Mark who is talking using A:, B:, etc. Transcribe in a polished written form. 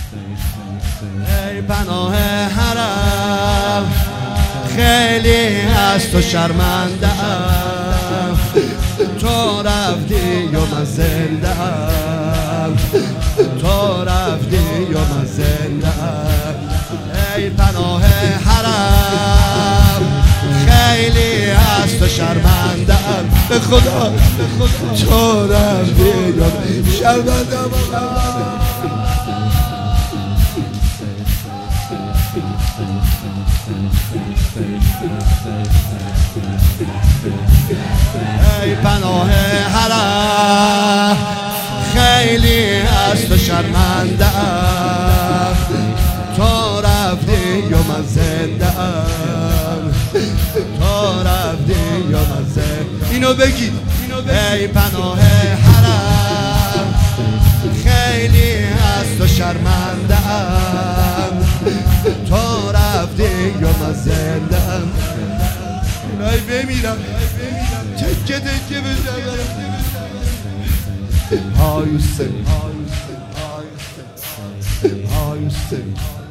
A: ای پناه حرم خیلی از تو شرمنده‌ام، تو رفتی و من زنده‌ام، تو رفتی و من زنده‌ام. ای پناه حرم خیلی از تو شرمنده‌ام، به خدا تو رفتی و من شرمنده‌ام. ای پناه حرم خیلی از تو شرمنده‌ام، تو رفتی و من زنده‌ام، تو رفتی و من زنده‌ام. اینو بگید. ای پناه حرم خیلی از تو شرمنده‌ام، تو رفتی و من زنده‌ام. ای بمیرم تکه تکه بزنم. How you say?